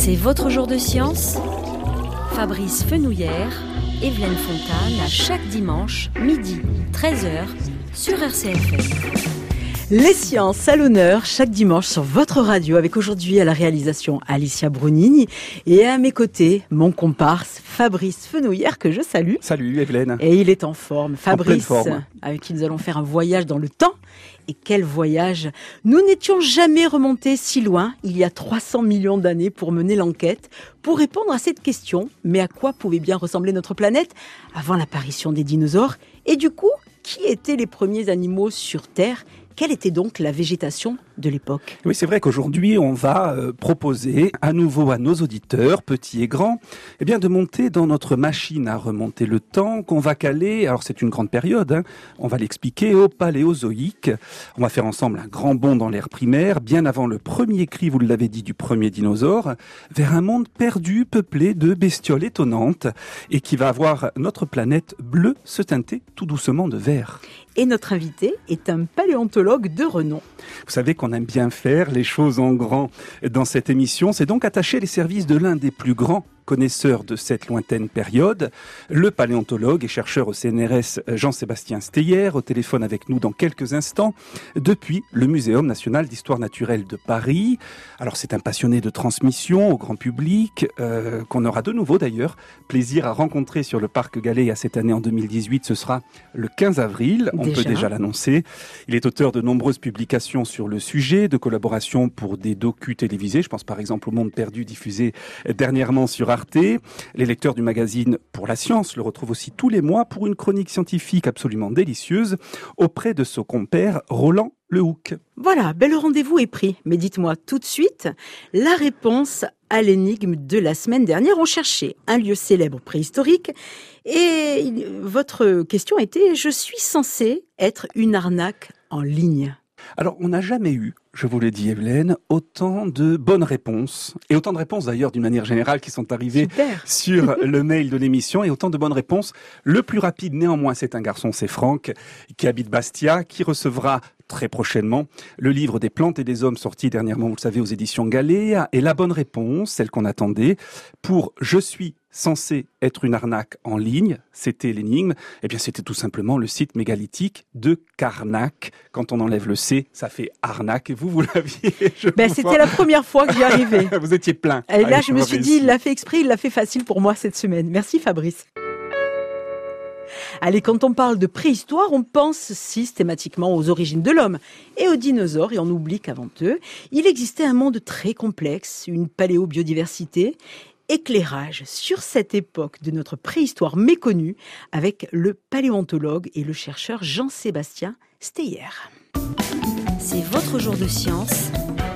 C'est votre jour de science ? Fabrice Fenouillère, Evelyne Fontane, à chaque dimanche, midi, 13h, sur RCFM. Les sciences à l'honneur, chaque dimanche sur votre radio, avec aujourd'hui à la réalisation Alicia Brunini et à mes côtés, mon comparse Fabrice Fenouillère, que je salue. Salut Evelyne. Et il est en forme. Fabrice, en pleine forme. Avec qui nous allons faire un voyage dans le temps. Et quel voyage! Nous n'étions jamais remontés si loin, il y a 300 millions d'années, pour mener l'enquête, pour répondre à cette question. Mais à quoi pouvait bien ressembler notre planète avant l'apparition des dinosaures? Et du coup, qui étaient les premiers animaux sur Terre? Quelle était donc la végétation de l'époque? Oui, c'est vrai qu'aujourd'hui, on va proposer à nouveau à nos auditeurs, petits et grands, eh bien, de monter dans notre machine à remonter le temps, qu'on va caler, alors c'est une grande période, on va l'expliquer, au Paléozoïque. On va faire ensemble un grand bond dans l'ère primaire, bien avant le premier cri, vous l'avez dit, du premier dinosaure, vers un monde perdu, peuplé de bestioles étonnantes, et qui va voir notre planète bleue se teinter tout doucement de vert. Et notre invité est un paléontologue de renom. Vous savez qu'on aime bien faire les choses en grand dans cette émission. C'est donc attacher les services de l'un des plus grands connaisseurs de cette lointaine période, le paléontologue et chercheur au CNRS Jean-Sébastien Steyer, au téléphone avec nous dans quelques instants, depuis le Muséum national d'histoire naturelle de Paris. Alors c'est un passionné de transmission au grand public, qu'on aura de nouveau d'ailleurs plaisir à rencontrer sur le Parc Galéa cette année en 2018. Ce sera le 15 avril, on peut déjà l'annoncer. Il est auteur de nombreuses publications sur le sujet, de collaborations pour des docus télévisés. Je pense par exemple au Monde perdu diffusé dernièrement sur Arte. Les lecteurs du magazine Pour la Science le retrouvent aussi tous les mois pour une chronique scientifique absolument délicieuse auprès de son compère Roland Lehoucq. Voilà, le rendez-vous est pris. Mais dites-moi tout de suite la réponse à l'énigme de la semaine dernière. On cherchait un lieu célèbre préhistorique et votre question était: je suis censé être une arnaque en ligne. Alors, on n'a jamais eu, je vous l'ai dit Evelyne, autant de bonnes réponses, et autant de réponses d'ailleurs d'une manière générale qui sont arrivées sur le mail de l'émission, et autant de bonnes réponses. Le plus rapide néanmoins, c'est un garçon, c'est Franck, qui habite Bastia, qui recevra très prochainement le livre des plantes et des hommes sorti dernièrement, vous le savez, aux éditions Galéa. Et la bonne réponse, celle qu'on attendait, pour « Je suis censé être une arnaque en ligne », c'était l'énigme, eh bien c'était tout simplement le site mégalithique de Carnac. Quand on enlève le C, ça fait arnaque. Et vous l'aviez, c'était la première fois que j'y arrivais. Vous étiez plein. Et là, je me suis dit, il l'a fait exprès, il l'a fait facile pour moi cette semaine. Merci Fabrice. Allez, quand on parle de préhistoire, on pense systématiquement aux origines de l'homme et aux dinosaures, et on oublie qu'avant eux, il existait un monde très complexe, une paléobiodiversité. Éclairage sur cette époque de notre préhistoire méconnue avec le paléontologue et le chercheur Jean-Sébastien Steyer. C'est votre jour de science,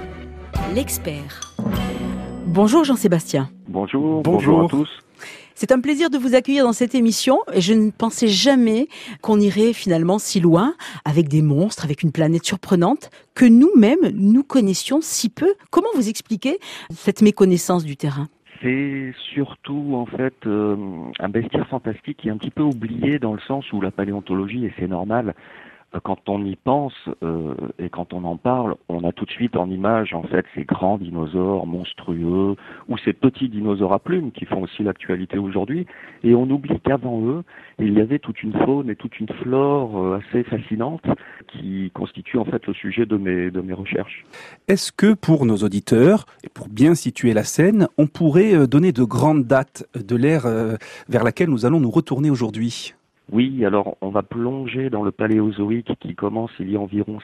l'expert. Bonjour Jean-Sébastien. Bonjour à tous. C'est un plaisir de vous accueillir dans cette émission et je ne pensais jamais qu'on irait finalement si loin avec des monstres, avec une planète surprenante que nous-mêmes, nous connaissions si peu. Comment vous expliquez cette méconnaissance du terrain ? C'est surtout en fait un bestiaire fantastique qui est un petit peu oublié dans le sens où la paléontologie, et c'est normal, quand on y pense et quand on en parle, on a tout de suite en image en fait ces grands dinosaures monstrueux ou ces petits dinosaures à plumes qui font aussi l'actualité aujourd'hui, et on oublie qu'avant eux, il y avait toute une faune et toute une flore assez fascinante qui constitue en fait le sujet de mes recherches. Est-ce que pour nos auditeurs, et pour bien situer la scène, on pourrait donner de grandes dates de l'ère vers laquelle nous allons nous retourner aujourd'hui ? Oui, alors on va plonger dans le Paléozoïque qui commence il y a environ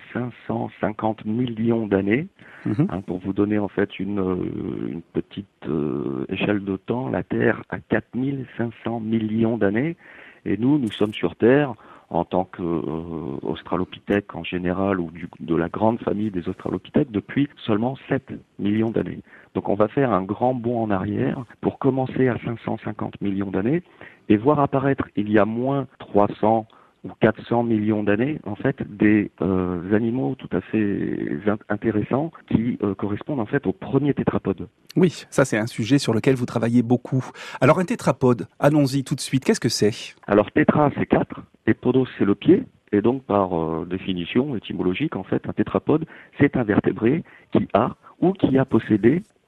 550 millions d'années. Pour vous donner en fait une petite échelle de temps, la Terre a 4500 millions d'années et nous sommes sur Terre en tant qu'Australopithèque en général ou de la grande famille des Australopithèques depuis seulement 7 millions d'années. Donc on va faire un grand bond en arrière pour commencer à 550 millions d'années et voir apparaître il y a moins 300 ou 400 millions d'années, en fait, des animaux tout à fait intéressants qui correspondent en fait aux premiers tétrapodes. Oui, ça c'est un sujet sur lequel vous travaillez beaucoup. Alors un tétrapode, allons-y tout de suite, qu'est-ce que c'est ? Alors tétra c'est 4, et podos c'est le pied, et donc par définition étymologique, en fait, un tétrapode c'est un vertébré qui a ou qui a possédé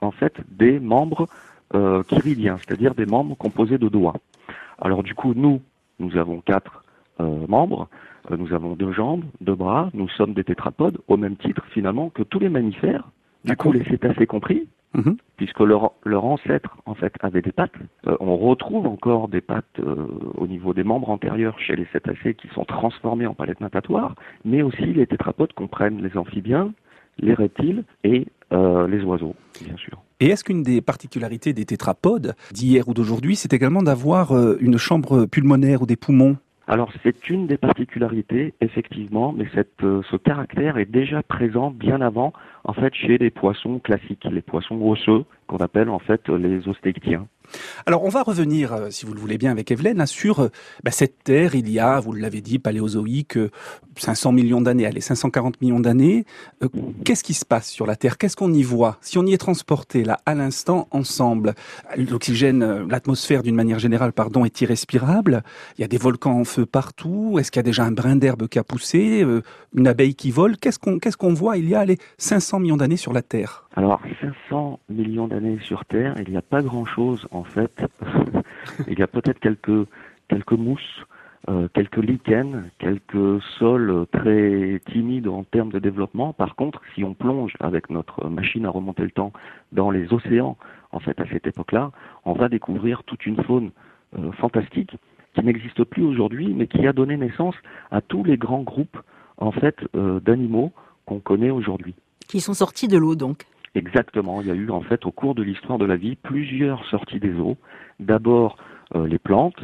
en fait des membres chiridiens, c'est-à-dire des membres composés de doigts. Alors du coup, nous avons 4 membres, nous avons 2 jambes, 2 bras, nous sommes des tétrapodes au même titre finalement que tous les mammifères, du coup les cétacés compris, puisque leur ancêtre en fait avait des pattes. On retrouve encore des pattes au niveau des membres antérieurs chez les cétacés qui sont transformés en palettes natatoires, mais aussi les tétrapodes comprennent les amphibiens, les reptiles et les oiseaux, bien sûr. Et est-ce qu'une des particularités des tétrapodes d'hier ou d'aujourd'hui, c'est également d'avoir une chambre pulmonaire ou des poumons ? Alors c'est une des particularités, effectivement, mais ce caractère est déjà présent bien avant, en fait, chez les poissons classiques, les poissons osseux, qu'on appelle en fait les ostéictiens. Alors on va revenir, si vous le voulez bien, avec Evelyne, sur cette Terre, il y a, vous l'avez dit, paléozoïque, 500 millions d'années, allez, 540 millions d'années. Qu'est-ce qui se passe sur la Terre ? Qu'est-ce qu'on y voit ? Si on y est transporté, là, à l'instant, ensemble, l'oxygène, l'atmosphère, d'une manière générale, est irrespirable. Il y a des volcans en feu partout. Est-ce qu'il y a déjà un brin d'herbe qui a poussé ? Une abeille qui vole ? Qu'est-ce qu'on voit il y a, 500 millions d'années sur la Terre ? Alors, 500 millions d'années sur Terre, il n'y a pas grand-chose, en fait. Il y a peut-être quelques mousses, quelques lichens, quelques sols très timides en termes de développement. Par contre, si on plonge avec notre machine à remonter le temps dans les océans, en fait, à cette époque-là, on va découvrir toute une faune fantastique qui n'existe plus aujourd'hui, mais qui a donné naissance à tous les grands groupes, en fait, d'animaux qu'on connaît aujourd'hui. Qui sont sortis de l'eau, donc. Exactement. Il y a eu, en fait, au cours de l'histoire de la vie, plusieurs sorties des eaux. D'abord, les plantes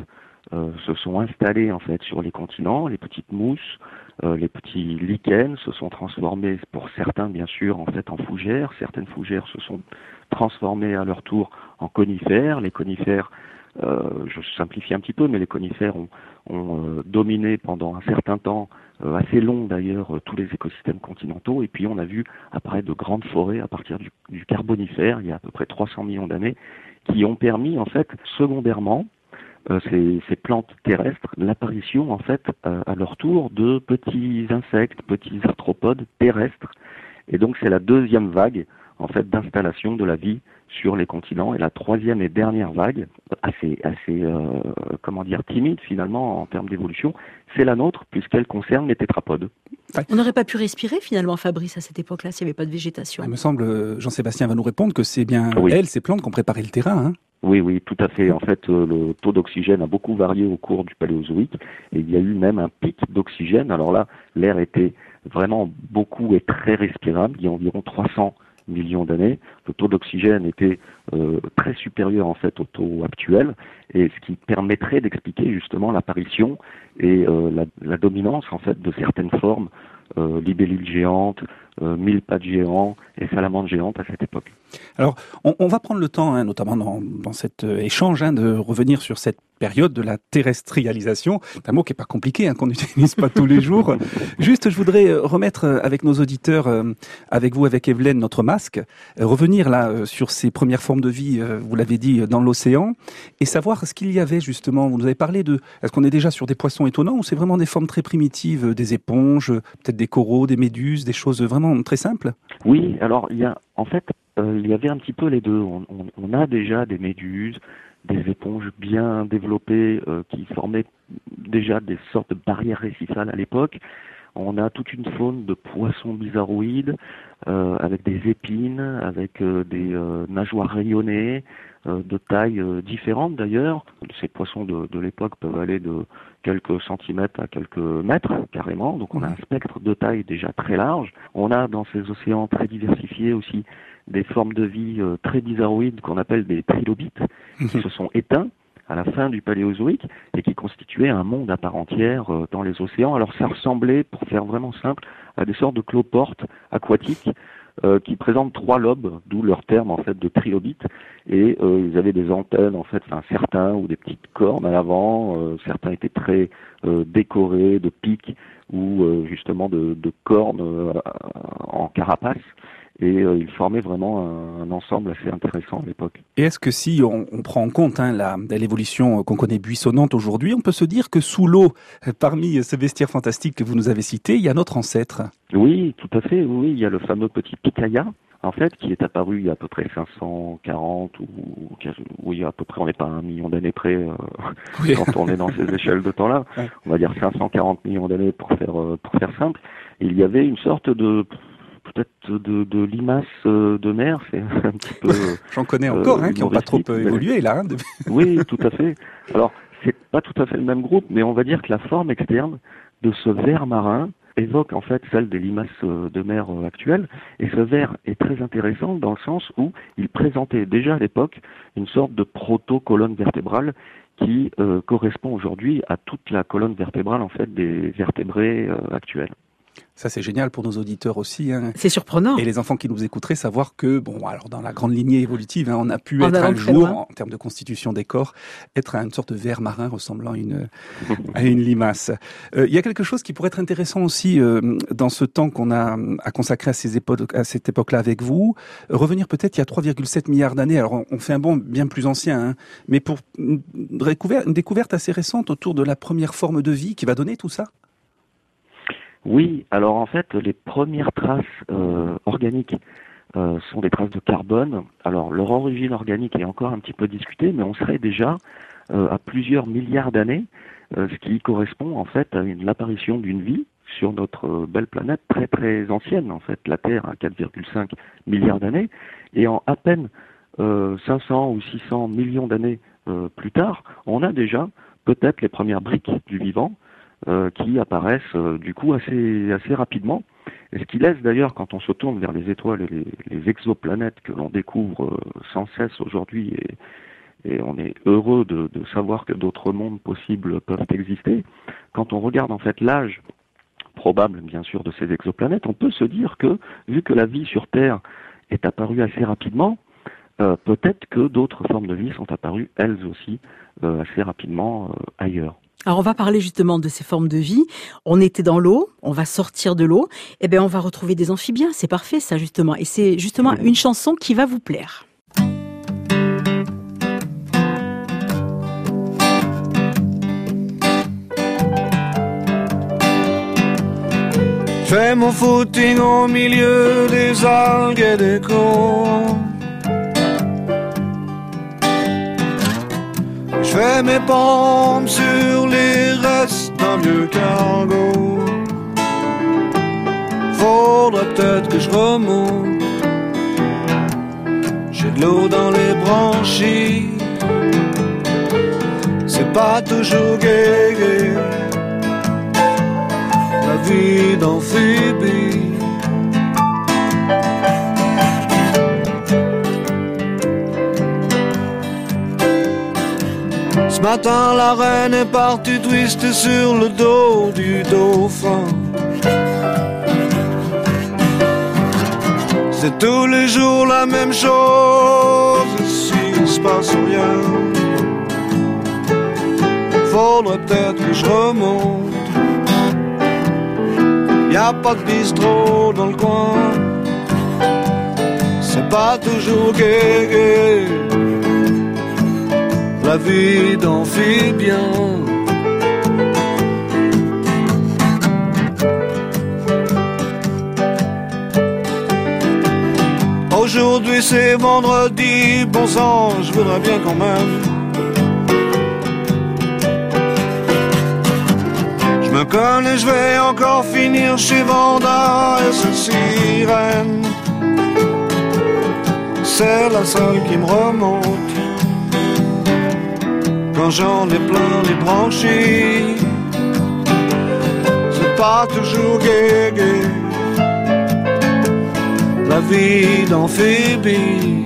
se sont installées, en fait, sur les continents. Les petites mousses, les petits lichens se sont transformés, pour certains, bien sûr, en fait, en fougères. Certaines fougères se sont transformées à leur tour en conifères. Les conifères, je simplifie un petit peu, mais les conifères ont dominé pendant un certain temps, assez long d'ailleurs, tous les écosystèmes continentaux. Et puis on a vu apparaître de grandes forêts à partir du Carbonifère, il y a à peu près 300 millions d'années, qui ont permis en fait secondairement ces plantes terrestres l'apparition en fait à leur tour de petits insectes, petits arthropodes terrestres. Et donc c'est la deuxième vague en fait d'installation de la vie sur les continents, et la troisième et dernière vague, assez timide finalement en termes d'évolution, c'est la nôtre puisqu'elle concerne les tétrapodes. On n'aurait pas pu respirer finalement, Fabrice, à cette époque-là, s'il n'y avait pas de végétation. Il me semble, Jean-Sébastien va nous répondre que c'est bien ces plantes qui ont préparé le terrain. Hein. Oui, tout à fait. En fait, le taux d'oxygène a beaucoup varié au cours du Paléozoïque, et il y a eu même un pic d'oxygène. Alors là, l'air était vraiment beaucoup et très respirable, il y a environ 300 millions d'années. Le taux d'oxygène était très supérieur en fait au taux actuel, et ce qui permettrait d'expliquer justement l'apparition et la dominance en fait de certaines formes, libellules géantes, mille-pattes géants et salamandres géantes à cette époque. Alors, on va prendre le temps, notamment dans cet échange, de revenir sur cette période de la terrestrialisation. C'est un mot qui n'est pas compliqué, qu'on n'utilise pas tous les jours. Juste, je voudrais remettre avec nos auditeurs, avec vous, avec Evelyne, notre masque, revenir là sur ces premières formes de vie, vous l'avez dit, dans l'océan, et savoir ce qu'il y avait justement. Vous nous avez parlé est-ce qu'on est déjà sur des poissons étonnants, ou c'est vraiment des formes très primitives, des éponges, peut-être des coraux, des méduses, des choses vraiment très simples ? Oui, alors il y avait un petit peu les deux. On a déjà des méduses, des éponges bien développées qui formaient déjà des sortes de barrières récifales à l'époque. On a toute une faune de poissons bizarroïdes avec des épines, avec des nageoires rayonnées, de tailles différentes d'ailleurs. Ces poissons de l'époque peuvent aller de quelques centimètres à quelques mètres carrément, donc on a un spectre de taille déjà très large. On a dans ces océans très diversifiés aussi des formes de vie très bizarroïdes qu'on appelle des trilobites, qui se sont éteints à la fin du Paléozoïque et qui constituaient un monde à part entière dans les océans. Alors ça ressemblait, pour faire vraiment simple, à des sortes de cloportes aquatiques qui présentent 3 lobes, d'où leur terme en fait de trilobite, et ils avaient des antennes en fait, certains, ou des petites cornes à l'avant, certains étaient très décorés de pics ou justement de cornes en carapace. Et ils formaient vraiment un ensemble assez intéressant à l'époque. Et est-ce que si on prend en compte l'évolution qu'on connaît buissonnante aujourd'hui, on peut se dire que sous l'eau, parmi ce bestiaire fantastique que vous nous avez cité, il y a notre ancêtre ? Oui, tout à fait. Oui, il y a le fameux petit Picaya, en fait, qui est apparu il y a à peu près 540 oui, à peu près, on n'est pas à 1 million d'années près Oui. quand on est dans ces échelles de temps-là. Ouais. On va dire 540 millions d'années pour faire simple. Il y avait une sorte de peut-être de limace de mer, c'est un petit peu. J'en connais encore, qui n'ont pas trop évolué là. Oui, tout à fait. Alors, c'est pas tout à fait le même groupe, mais on va dire que la forme externe de ce ver marin évoque en fait celle des limaces de mer actuelles. Et ce ver est très intéressant dans le sens où il présentait déjà à l'époque une sorte de proto-colonne vertébrale qui correspond aujourd'hui à toute la colonne vertébrale en fait des vertébrés actuels. Ça, c'est génial pour nos auditeurs aussi. C'est surprenant. Et les enfants qui nous écouteraient, savoir que, alors dans la grande lignée évolutive, on a pu être un jour, en termes de constitution des corps, être à une sorte de ver marin ressemblant à une limace. Il y a quelque chose qui pourrait être intéressant aussi dans ce temps qu'on a à consacrer à cette époque-là avec vous. Revenir peut-être il y a 3,7 milliards d'années. Alors, on fait un bond bien plus ancien, mais pour une découverte assez récente autour de la première forme de vie qui va donner tout ça. Oui, alors en fait, les premières traces organiques sont des traces de carbone. Alors leur origine organique est encore un petit peu discutée, mais on serait déjà à plusieurs milliards d'années, ce qui correspond en fait à l'apparition d'une vie sur notre belle planète très très ancienne. En fait, la Terre a 4,5 milliards d'années, et en à peine 500 ou 600 millions d'années plus tard, on a déjà peut-être les premières briques du vivant qui apparaissent du coup assez rapidement, et ce qui laisse d'ailleurs, quand on se tourne vers les étoiles et les exoplanètes que l'on découvre sans cesse aujourd'hui, et on est heureux de savoir que d'autres mondes possibles peuvent exister, quand on regarde en fait l'âge probable bien sûr de ces exoplanètes, on peut se dire que, vu que la vie sur Terre est apparue assez rapidement, peut-être que d'autres formes de vie sont apparues elles aussi assez rapidement ailleurs. Alors on va parler justement de ces formes de vie. On était dans l'eau, on va sortir de l'eau, et bien on va retrouver des amphibiens, c'est parfait ça justement. Et c'est justement une chanson qui va vous plaire. Je fais mon footing au milieu des algues et des coraux. Je fais mes pompes sur les restes d'un vieux cargo. Faudrait peut-être que je remonte. J'ai de l'eau dans les branchies. C'est pas toujours gai, la vie d'amphibie. Ce matin, la reine est partie twister sur le dos du dauphin. C'est tous les jours la même chose, s'il se passe rien. Faudrait peut-être que je remonte. Y'a pas de bistrot dans le coin. C'est pas toujours gai, la vie d'amphibien. Aujourd'hui c'est vendredi, bon sang, je voudrais bien quand même. Je me connais, je vais encore finir chez Vanda et cette sirène. C'est la seule qui me remonte quand j'en ai plein les branchies. C'est pas toujours gai, la vie d'amphibie.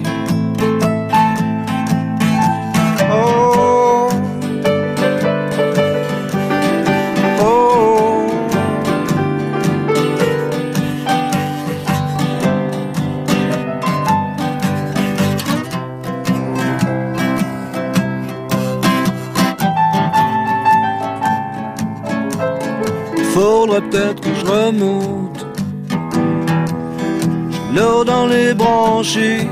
Oh, oh. Faudrait peut-être que je remonte. J'ai l'eau dans les branchies.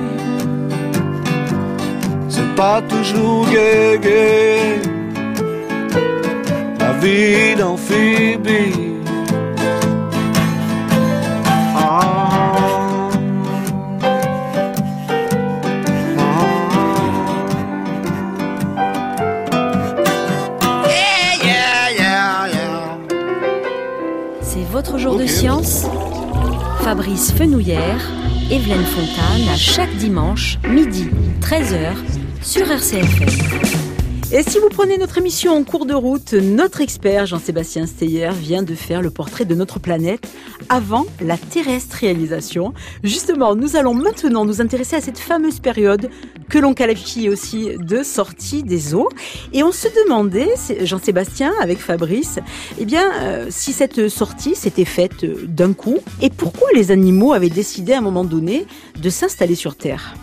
C'est pas toujours gai, la vie d'amphibie. Ah. jours de science, Fabrice Fenouillère, Evelyne Fontane, à chaque dimanche, midi, 13h, sur RCFM. Et si vous prenez notre émission en cours de route, notre expert Jean-Sébastien Steyer vient de faire le portrait de notre planète avant la terrestrialisation. Justement, nous allons maintenant nous intéresser à cette fameuse période que l'on qualifie aussi de sortie des eaux. Et on se demandait, Jean-Sébastien, avec Fabrice, si cette sortie s'était faite d'un coup et pourquoi les animaux avaient décidé à un moment donné de s'installer sur Terre.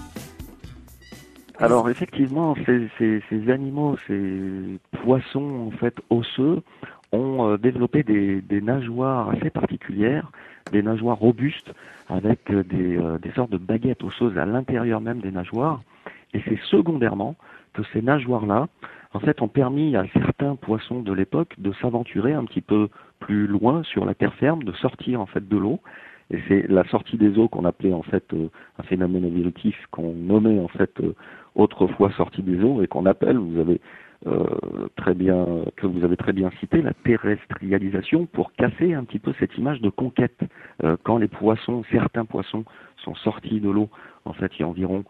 Alors effectivement, ces animaux, ces poissons en fait osseux, ont développé des nageoires assez particulières, des nageoires robustes avec des sortes de baguettes osseuses à l'intérieur même des nageoires. Et c'est secondairement que ces nageoires-là, en fait, ont permis à certains poissons de l'époque de s'aventurer un petit peu plus loin sur la terre ferme, de sortir en fait de l'eau. Et c'est la sortie des eaux qu'on appelait en fait un phénomène évolutif qu'on nommait en fait autrefois sortie des eaux et qu'on appelle, vous avez très bien cité, la terrestrialisation, pour casser un petit peu cette image de conquête. Quand certains poissons sont sortis de l'eau, en fait, il y a environ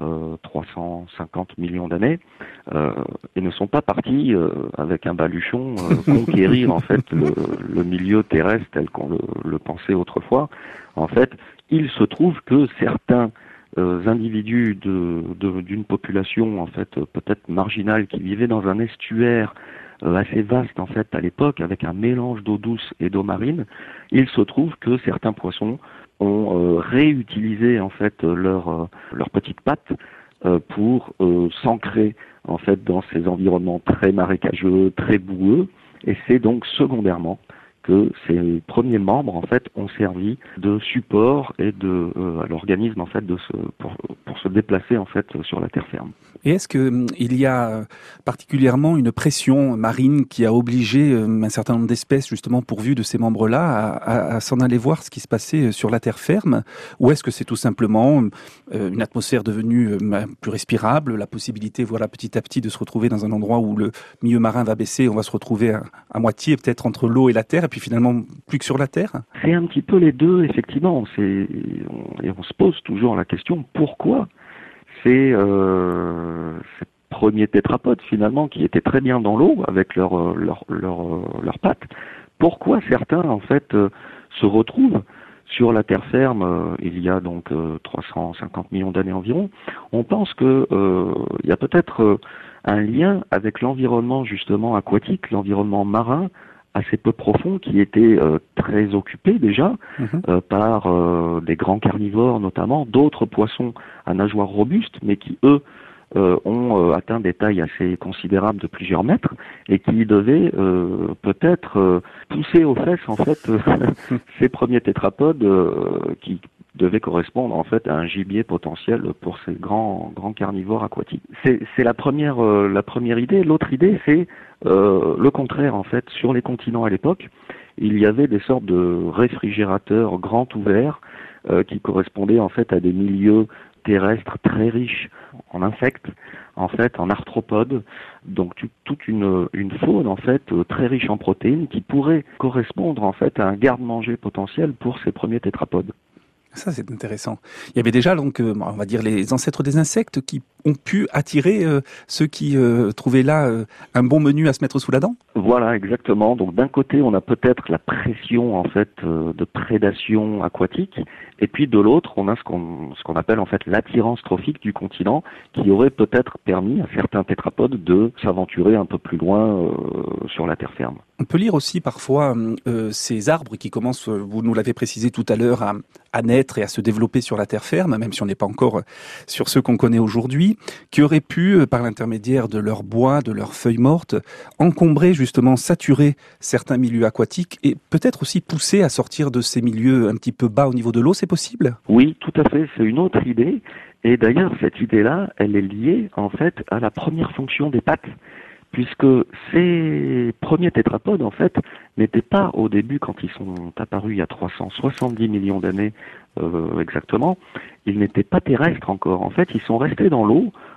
350 millions d'années, et ne sont pas partis avec un baluchon conquérir en fait le milieu terrestre tel qu'on le pensait autrefois. En fait, il se trouve que certains individus d'une population en fait peut-être marginale qui vivait dans un estuaire assez vaste en fait à l'époque avec un mélange d'eau douce et d'eau marine, il se trouve que certains poissons ont réutilisé en fait leurs petites pattes pour s'ancrer en fait dans ces environnements très marécageux, très boueux, et c'est donc secondairement que ces premiers membres en fait ont servi de support et à l'organisme en fait pour se déplacer en fait sur la terre ferme. Et est-ce que il y a particulièrement une pression marine qui a obligé un certain nombre d'espèces justement pourvues de ces membres-là à s'en aller voir ce qui se passait sur la terre ferme, ou est-ce que c'est tout simplement une atmosphère devenue plus respirable, la possibilité voilà petit à petit de se retrouver dans un endroit où le milieu marin va baisser, on va se retrouver à moitié peut-être entre l'eau et la terre, et puis finalement plus que sur la terre? C'est un petit peu les deux, effectivement. Et on se pose toujours la question pourquoi ces premiers tétrapodes finalement qui étaient très bien dans l'eau avec leurs pattes, pourquoi certains en fait se retrouvent sur la terre ferme il y a donc 350 millions d'années environ. On pense que il y a peut-être un lien avec l'environnement justement aquatique, l'environnement marin assez peu profond, qui était très occupé déjà par des grands carnivores notamment, d'autres poissons à nageoires robustes, mais qui eux ont atteint des tailles assez considérables de plusieurs mètres et qui devaient peut-être pousser aux fesses en fait ces premiers tétrapodes qui devaient correspondre en fait à un gibier potentiel pour ces grands carnivores aquatiques. C'est la première idée. L'autre idée, c'est le contraire en fait. Sur les continents à l'époque, il y avait des sortes de réfrigérateurs grands ouverts qui correspondaient en fait à des milieux terrestres très riches en insectes, en fait en arthropodes, donc toute une faune en fait très riche en protéines qui pourrait correspondre en fait à un garde-manger potentiel pour ces premiers tétrapodes. Ça, c'est intéressant. Il y avait déjà, donc, on va dire, les ancêtres des insectes qui ont pu attirer ceux qui trouvaient là un bon menu à se mettre sous la dent? Voilà, exactement. Donc, d'un côté, on a peut-être la pression, en fait, de prédation aquatique. Et puis, de l'autre, on a ce qu'on appelle, en fait, l'attirance trophique du continent qui aurait peut-être permis à certains tétrapodes de s'aventurer un peu plus loin sur la terre ferme. On peut lire aussi parfois ces arbres qui commencent, vous nous l'avez précisé tout à l'heure, à naître et à se développer sur la terre ferme, même si on n'est pas encore sur ceux qu'on connaît aujourd'hui, qui auraient pu, par l'intermédiaire de leur bois, de leurs feuilles mortes, encombrer justement, saturer certains milieux aquatiques et peut-être aussi pousser à sortir de ces milieux un petit peu bas au niveau de l'eau, c'est possible? Oui, tout à fait, c'est une autre idée. Et d'ailleurs, cette idée-là, elle est liée en fait à la première fonction des pattes, puisque ces premiers tétrapodes, en fait, n'étaient pas au début, quand ils sont apparus il y a 370 millions d'années exactement, ils n'étaient pas terrestres encore. En fait, ils sont restés dans l'eau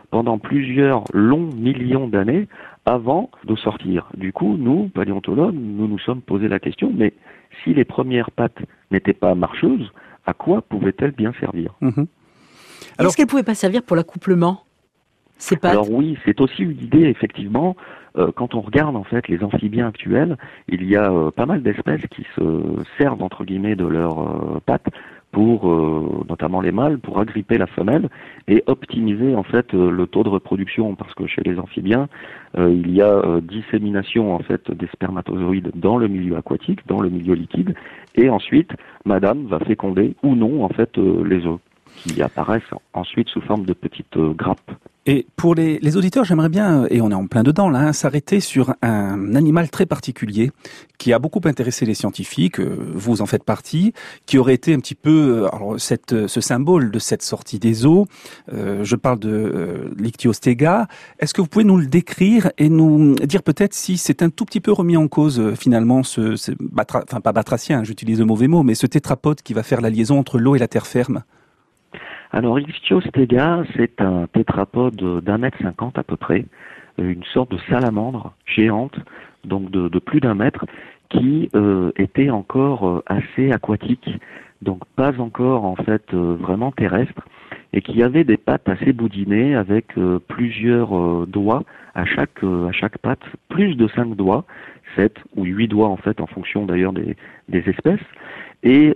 pendant plusieurs longs millions d'années avant de sortir. Du coup, nous, paléontologues, nous sommes posé la question, mais si les premières pattes n'étaient pas marcheuses, à quoi pouvaient-elles bien servir? Est-ce qu'elles ne pouvaient pas servir pour l'accouplement, ces pattes? Alors oui, c'est aussi une idée, effectivement. Quand on regarde en fait les amphibiens actuels, il y a pas mal d'espèces qui se servent entre guillemets de leurs pattes pour, notamment les mâles, pour agripper la femelle et optimiser en fait le taux de reproduction, parce que chez les amphibiens, il y a dissémination en fait des spermatozoïdes dans le milieu aquatique, dans le milieu liquide, et ensuite madame va féconder ou non en fait les œufs, qui apparaissent ensuite sous forme de petites grappes. Et pour les auditeurs, j'aimerais bien, et on est en plein dedans là, s'arrêter sur un animal très particulier qui a beaucoup intéressé les scientifiques, vous en faites partie, qui aurait été un petit peu ce symbole de cette sortie des eaux. Je parle de l'Ichthyostega. Est-ce que vous pouvez nous le décrire et nous dire peut-être si c'est un tout petit peu remis en cause finalement pas batracien, j'utilise le mauvais mot, mais ce tétrapode qui va faire la liaison entre l'eau et la terre ferme? Alors, Ichthyostega, c'est un tétrapode d'1,50 m à peu près, une sorte de salamandre géante, donc de plus d'1 mètre, qui était encore assez aquatique, donc pas encore en fait vraiment terrestre, et qui avait des pattes assez boudinées avec plusieurs doigts à chaque patte, plus de 5 doigts, 7 ou 8 doigts en fait, en fonction d'ailleurs des espèces. Et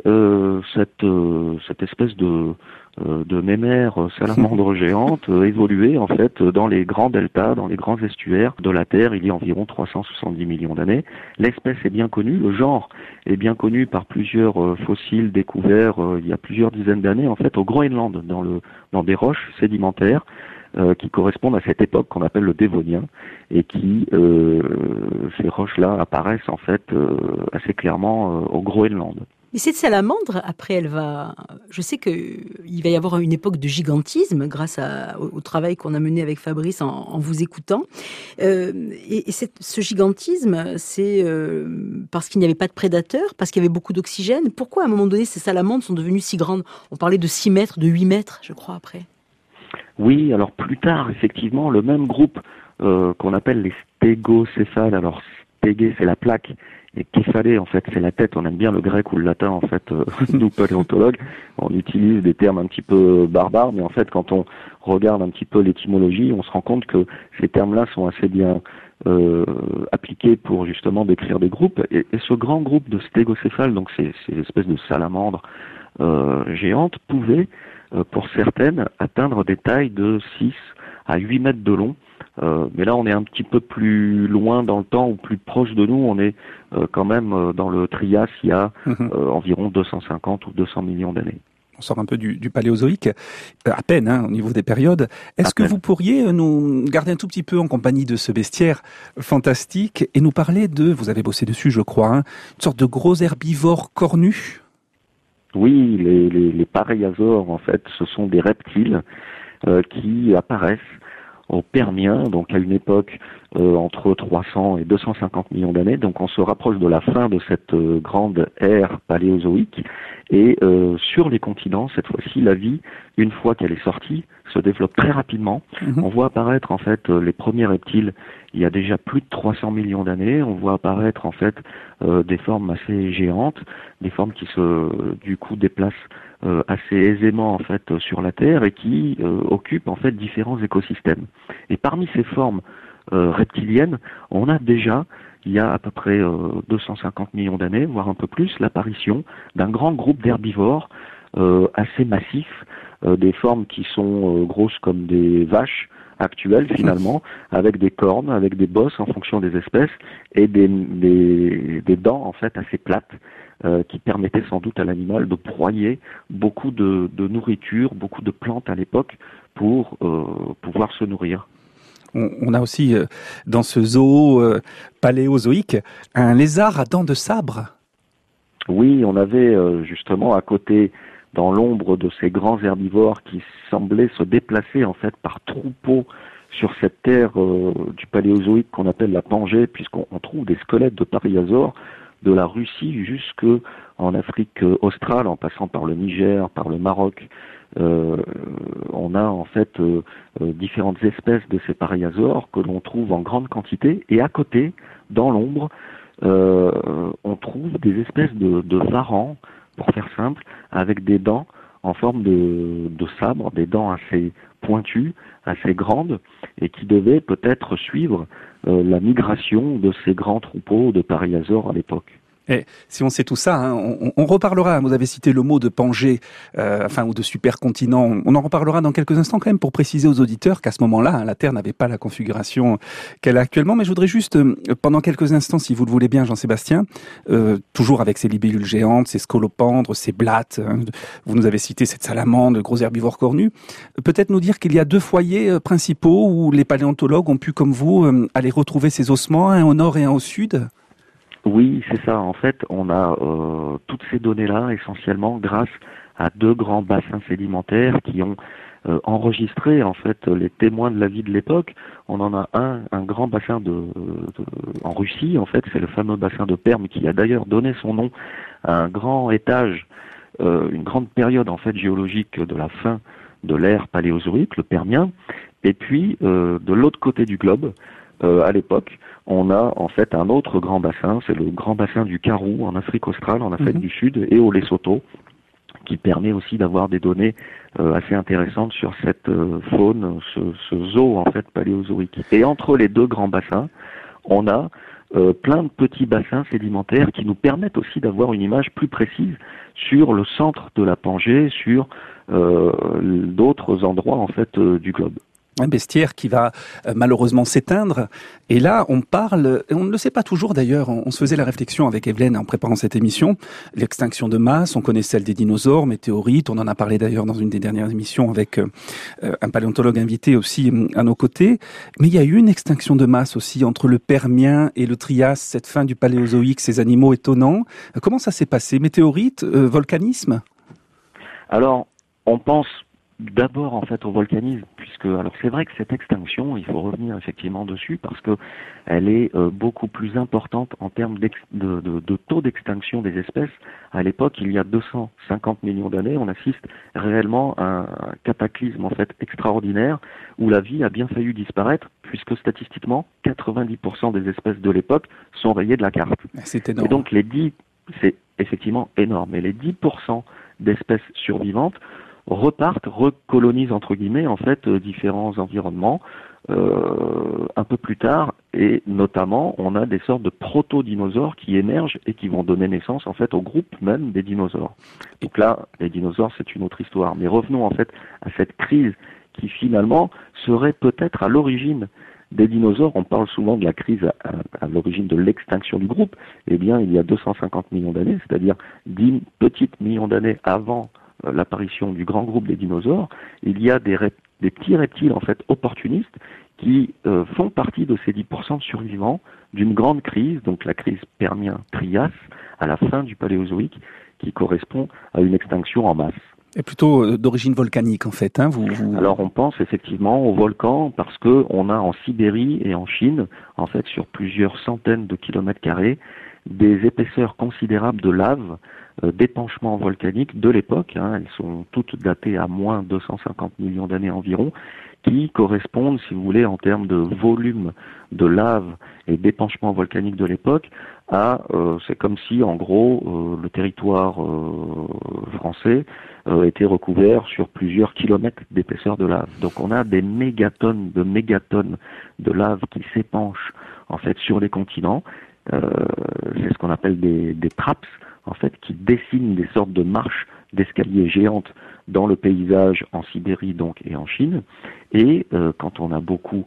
cette espèce de mémère salamandre géante évoluait en fait dans les grands deltas, dans les grands estuaires de la Terre il y a environ 370 millions d'années. L'espèce est bien connue, le genre est bien connu par plusieurs fossiles découverts il y a plusieurs dizaines d'années en fait au Groenland, dans des roches sédimentaires qui correspondent à cette époque qu'on appelle le Dévonien, et qui ces roches-là apparaissent en fait assez clairement au Groenland. Mais cette salamandre, après, je sais qu'il va y avoir une époque de gigantisme grâce au travail qu'on a mené avec Fabrice en vous écoutant. Ce gigantisme, c'est parce qu'il n'y avait pas de prédateurs, parce qu'il y avait beaucoup d'oxygène. Pourquoi, à un moment donné, ces salamandres sont devenues si grandes? On parlait de 6 mètres, de 8 mètres, je crois, après. Oui, alors plus tard, effectivement, le même groupe qu'on appelle les stégocéphales. Alors, stégé, c'est la plaque, et céphalée, en fait, c'est la tête. On aime bien le grec ou le latin, en fait, nous paléontologues. On utilise des termes un petit peu barbares, mais en fait, quand on regarde un petit peu l'étymologie, on se rend compte que ces termes-là sont assez bien appliqués pour justement décrire des groupes. Et ce grand groupe de stégocéphales, donc ces espèces de salamandres géantes, pouvaient, pour certaines, atteindre des tailles de 6 à 8 mètres de long. Mais là, on est un petit peu plus loin dans le temps, ou plus proche de nous. On est quand même dans le Trias, il y a environ 250 ou 200 millions d'années. On sort un peu du paléozoïque, à peine au niveau des périodes. Est-ce que vous pourriez nous garder un tout petit peu en compagnie de ce bestiaire fantastique et nous parler vous avez bossé dessus je crois, une sorte de gros herbivore cornu? Oui, les pareiasaures, en fait, ce sont des reptiles qui apparaissent au Permien, donc à une époque entre 300 et 250 millions d'années. Donc on se rapproche de la fin de cette grande ère paléozoïque. Et sur les continents, cette fois-ci, la vie, une fois qu'elle est sortie, se développe très rapidement. On voit apparaître en fait les premiers reptiles il y a déjà plus de 300 millions d'années. On voit apparaître en fait des formes assez géantes, des formes qui du coup déplacent assez aisément en fait sur la Terre et qui occupent en fait différents écosystèmes. Et parmi ces formes reptiliennes, on a déjà, il y a à peu près 250 millions d'années, voire un peu plus, l'apparition d'un grand groupe d'herbivores assez massifs, des formes qui sont grosses comme des vaches actuelles finalement, avec des cornes, avec des bosses en fonction des espèces et des dents en fait assez plates qui permettaient sans doute à l'animal de broyer beaucoup de nourriture, beaucoup de plantes à l'époque pour pouvoir se nourrir. On a aussi dans ce zoo paléozoïque un lézard à dents de sabre. Oui, on avait justement à côté, dans l'ombre de ces grands herbivores qui semblaient se déplacer en fait par troupeaux sur cette terre du paléozoïque qu'on appelle la Pangée, puisqu'on trouve des squelettes de pareiasaures de la Russie jusque en Afrique australe, en passant par le Niger, par le Maroc, on a en fait différentes espèces de ces paréasaures que l'on trouve en grande quantité, et à côté, dans l'ombre, on trouve des espèces de varans, pour faire simple, avec des dents en forme de sabre, des dents assez pointues, assez grandes, et qui devaient peut-être suivre la migration de ces grands troupeaux de paréasaures à l'époque. Et si on sait tout ça, hein, on reparlera. Vous avez cité le mot de Pangée, ou de supercontinent. On en reparlera dans quelques instants quand même pour préciser aux auditeurs qu'à ce moment-là, hein, la Terre n'avait pas la configuration qu'elle a actuellement. Mais je voudrais juste, pendant quelques instants, si vous le voulez bien, Jean-Sébastien, toujours avec ces libellules géantes, ces scolopendres, ces blattes. Hein, vous nous avez cité cette salamandre, gros herbivore cornu. Peut-être nous dire qu'il y a 2 foyers principaux où les paléontologues ont pu, comme vous, aller retrouver ces ossements, un au nord et un au sud. Oui, c'est ça. En fait, on a toutes ces données-là essentiellement grâce à 2 grands bassins sédimentaires qui ont enregistré en fait les témoins de la vie de l'époque. On en a un grand bassin en Russie, en fait, c'est le fameux bassin de Perm qui a d'ailleurs donné son nom à un grand étage, une grande période en fait géologique de la fin de l'ère paléozoïque, le Permien. Et puis de l'autre côté du globe, à l'époque, on a en fait un autre grand bassin, c'est le grand bassin du Karoo en Afrique australe, en Afrique du Sud et au Lesotho, qui permet aussi d'avoir des données assez intéressantes sur cette faune, ce zoo en fait paléozoïque. Et entre les 2 grands bassins, on a plein de petits bassins sédimentaires qui nous permettent aussi d'avoir une image plus précise sur le centre de la Pangée, sur d'autres endroits en fait du globe. Un bestiaire qui va malheureusement s'éteindre. Et là, on parle, et on ne le sait pas toujours d'ailleurs, on se faisait la réflexion avec Evelyne en préparant cette émission, l'extinction de masse, on connaît celle des dinosaures, météorites, on en a parlé d'ailleurs dans une des dernières émissions avec un paléontologue invité aussi à nos côtés. Mais il y a eu une extinction de masse aussi entre le Permien et le Trias, cette fin du Paléozoïque, ces animaux étonnants. Comment ça s'est passé? Météorites, volcanisme? Alors, on pense d'abord en fait au volcanisme, puisque alors c'est vrai que cette extinction, il faut revenir effectivement dessus parce que elle est beaucoup plus importante en termes de taux d'extinction des espèces. À l'époque, il y a 250 millions d'années, on assiste réellement à un cataclysme en fait extraordinaire où la vie a bien failli disparaître, puisque statistiquement 90% des espèces de l'époque sont rayées de la carte. C'est énorme. Et donc c'est effectivement énorme. Et les 10% d'espèces survivantes recolonisent entre guillemets en fait différents environnements un peu plus tard, et notamment on a des sortes de proto-dinosaures qui émergent et qui vont donner naissance en fait au groupe même des dinosaures. Donc là, les dinosaures c'est une autre histoire, mais revenons en fait à cette crise qui finalement serait peut-être à l'origine des dinosaures. On parle souvent de la crise à l'origine de l'extinction du groupe. Eh bien, il y a 250 millions d'années, c'est-à-dire 10 petites millions d'années avant l'apparition du grand groupe des dinosaures, il y a des petits reptiles en fait opportunistes qui font partie de ces 10% de survivants d'une grande crise, donc la crise Permien-Trias à la fin du Paléozoïque, qui correspond à une extinction en masse. Et plutôt d'origine volcanique en fait, hein, Alors on pense effectivement aux volcans parce que on a en Sibérie et en Chine, en fait sur plusieurs centaines de kilomètres carrés, des épaisseurs considérables de lave, d'épanchements volcaniques de l'époque, hein, elles sont toutes datées à moins 250 millions d'années environ, qui correspondent, si vous voulez, en termes de volume de lave et d'épanchements volcaniques de l'époque, c'est comme si, en gros, le territoire français était recouvert sur plusieurs kilomètres d'épaisseur de lave. Donc on a des mégatonnes de lave qui s'épanchent, en fait, sur les continents. C'est ce qu'on appelle des traps, en fait, qui dessinent des sortes de marches d'escaliers géantes dans le paysage en Sibérie donc et en Chine. Et quand on a beaucoup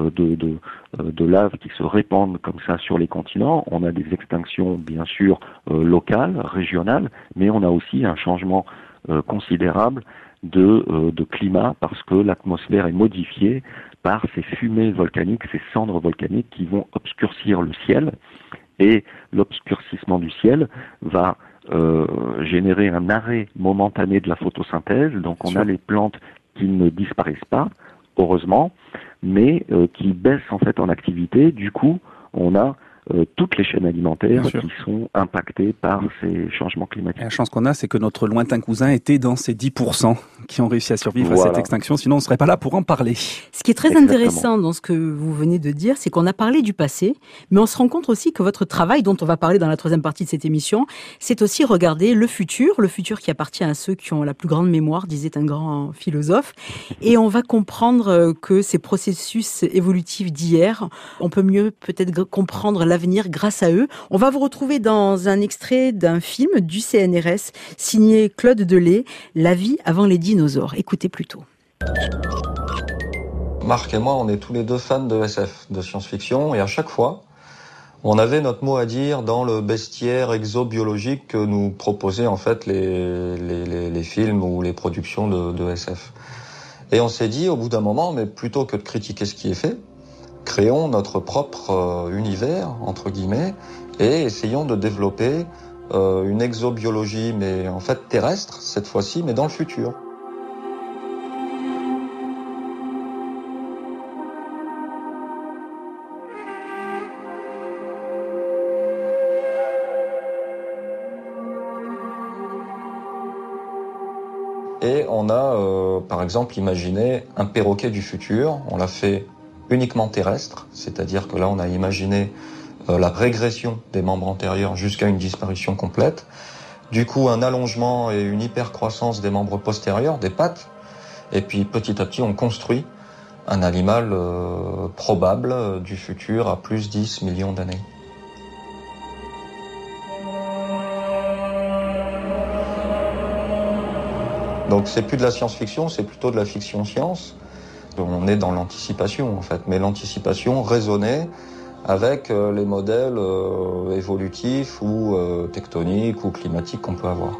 de lave qui se répandent comme ça sur les continents, on a des extinctions bien sûr locales, régionales, mais on a aussi un changement considérable de climat parce que l'atmosphère est modifiée par ces fumées volcaniques, ces cendres volcaniques qui vont obscurcir le ciel. Et l'obscurcissement du ciel va générer un arrêt momentané de la photosynthèse. Donc on a les plantes qui ne disparaissent pas, heureusement, mais qui baissent en fait en activité. Du coup, on a toutes les chaînes alimentaires qui sont impactées par ces changements climatiques. Et la chance qu'on a, c'est que notre lointain cousin était dans ces 10% qui ont réussi à survivre à cette extinction, sinon on ne serait pas là pour en parler. Ce qui est très intéressant dans ce que vous venez de dire, c'est qu'on a parlé du passé, mais on se rend compte aussi que votre travail, dont on va parler dans la troisième partie de cette émission, c'est aussi regarder le futur qui appartient à ceux qui ont la plus grande mémoire, disait un grand philosophe, et on va comprendre que ces processus évolutifs d'hier, on peut mieux peut-être comprendre l'avenir grâce à eux. On va vous retrouver dans un extrait d'un film du CNRS signé Claude Delay, La vie avant les dinosaures. Écoutez plutôt. Marc et moi, on est tous les deux fans de SF, de science-fiction, et à chaque fois, on avait notre mot à dire dans le bestiaire exobiologique que nous proposaient en fait les films ou les productions de SF. Et on s'est dit au bout d'un moment, mais plutôt que de critiquer ce qui est fait, créons notre propre univers, entre guillemets, et essayons de développer une exobiologie, mais en fait terrestre, cette fois-ci, mais dans le futur. Et on a, par exemple, imaginé un perroquet du futur. On l'a fait uniquement terrestre, c'est-à-dire que là, on a imaginé la régression des membres antérieurs jusqu'à une disparition complète. Du coup, un allongement et une hypercroissance des membres postérieurs, des pattes. Et puis, petit à petit, on construit un animal probable du futur à plus 10 millions d'années. Donc c'est plus de la science-fiction, c'est plutôt de la fiction-science. On est dans l'anticipation en fait, mais l'anticipation raisonnée avec les modèles évolutifs ou tectoniques ou climatiques qu'on peut avoir.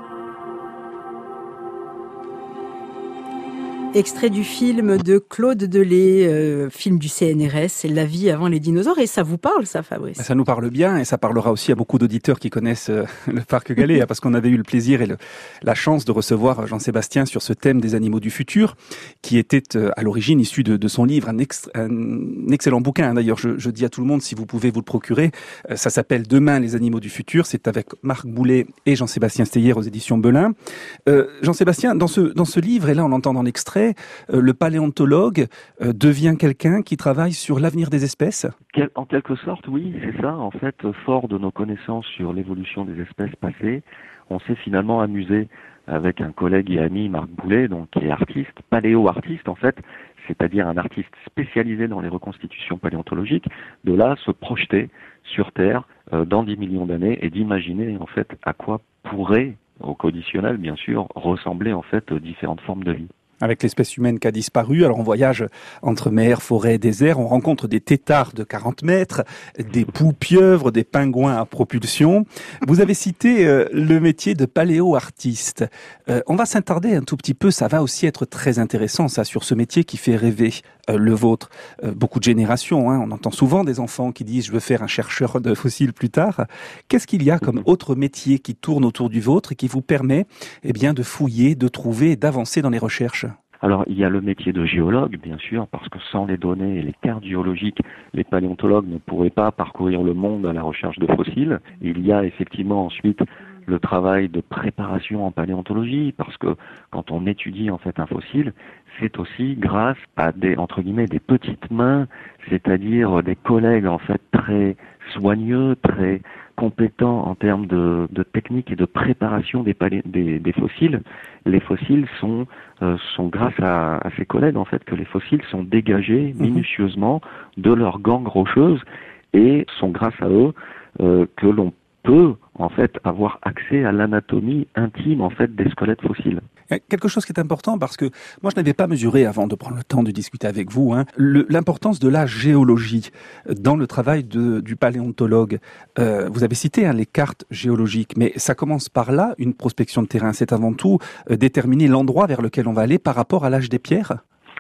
Extrait du film de Claude Delay, film du CNRS, La vie avant les dinosaures. Et ça vous parle, ça, Fabrice? Ça nous parle bien, et ça parlera aussi à beaucoup d'auditeurs qui connaissent le parc Gallé, parce qu'on avait eu le plaisir et la chance de recevoir Jean-Sébastien sur ce thème des animaux du futur, qui était à l'origine issu de son livre, un excellent bouquin. D'ailleurs, je dis à tout le monde, si vous pouvez vous le procurer, ça s'appelle Demain les animaux du futur. C'est avec Marc Boulet et Jean-Sébastien Steyer aux éditions Belin. Jean-Sébastien, dans ce livre, et là on l'entend dans l'extrait, le paléontologue devient quelqu'un qui travaille sur l'avenir des espèces? En quelque sorte, oui, c'est ça. En fait, fort de nos connaissances sur l'évolution des espèces passées, on s'est finalement amusé avec un collègue et ami, Marc Boulet, donc qui est artiste, paléo-artiste en fait, c'est-à-dire un artiste spécialisé dans les reconstitutions paléontologiques, de là se projeter sur Terre dans 10 millions d'années et d'imaginer en fait à quoi pourraient, au conditionnel bien sûr, ressembler en fait différentes formes de vie. Avec l'espèce humaine qui a disparu, alors on voyage entre mer, forêt, désert, on rencontre des têtards de 40 mètres, des poux-pieuvres, des pingouins à propulsion. Vous avez cité le métier de paléo-artiste. On va s'attarder un tout petit peu, ça va aussi être très intéressant ça, sur ce métier qui fait rêver le vôtre. Beaucoup de générations, on entend souvent des enfants qui disent « je veux faire un chercheur de fossiles plus tard ». Qu'est-ce qu'il y a comme autre métier qui tourne autour du vôtre et qui vous permet de fouiller, de trouver, d'avancer dans les recherches? Alors, il y a le métier de géologue, bien sûr, parce que sans les données et les cartes géologiques, les paléontologues ne pourraient pas parcourir le monde à la recherche de fossiles. Il y a effectivement ensuite le travail de préparation en paléontologie, parce que quand on étudie en fait un fossile, c'est aussi grâce à des, entre guillemets, des petites mains, c'est-à-dire des collègues en fait très soigneux, très compétents en termes de technique et de préparation des fossiles. Les fossiles sont grâce à ces collègues en fait que les fossiles sont dégagés minutieusement de leurs gangues rocheuses et sont grâce à eux que l'on peut en fait avoir accès à l'anatomie intime en fait des squelettes fossiles. Quelque chose qui est important parce que moi je n'avais pas mesuré avant de prendre le temps de discuter avec vous l'importance de la géologie dans le travail du paléontologue. Vous avez cité les cartes géologiques, mais ça commence par là, une prospection de terrain. C'est avant tout déterminer l'endroit vers lequel on va aller par rapport à l'âge des pierres.